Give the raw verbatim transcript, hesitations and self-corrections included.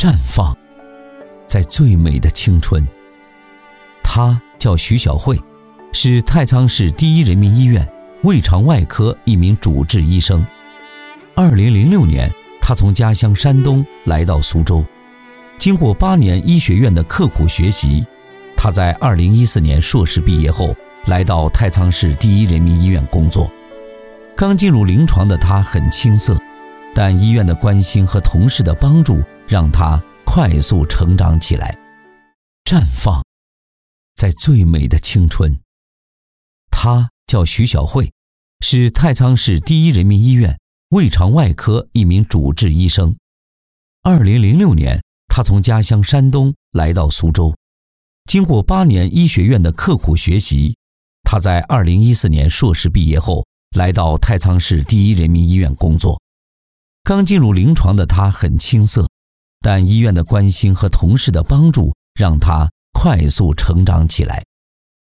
绽放在最美的青春。她叫徐小慧，是太仓市第一人民医院胃肠外科一名主治医生。二零零六年，她从家乡山东来到苏州，经过八年医学院的刻苦学习，她在二零一四年硕士毕业后，来到太仓市第一人民医院工作。刚进入临床的她很青涩，但医院的关心和同事的帮助让她快速成长起来，绽放在最美的青春。她叫徐小慧，是太仓市第一人民医院胃肠外科一名主治医生。二零零六年，她从家乡山东来到苏州，经过八年医学院的刻苦学习，她在二零一四年硕士毕业后，来到太仓市第一人民医院工作。刚进入临床的她很青涩，但医院的关心和同事的帮助让她快速成长起来，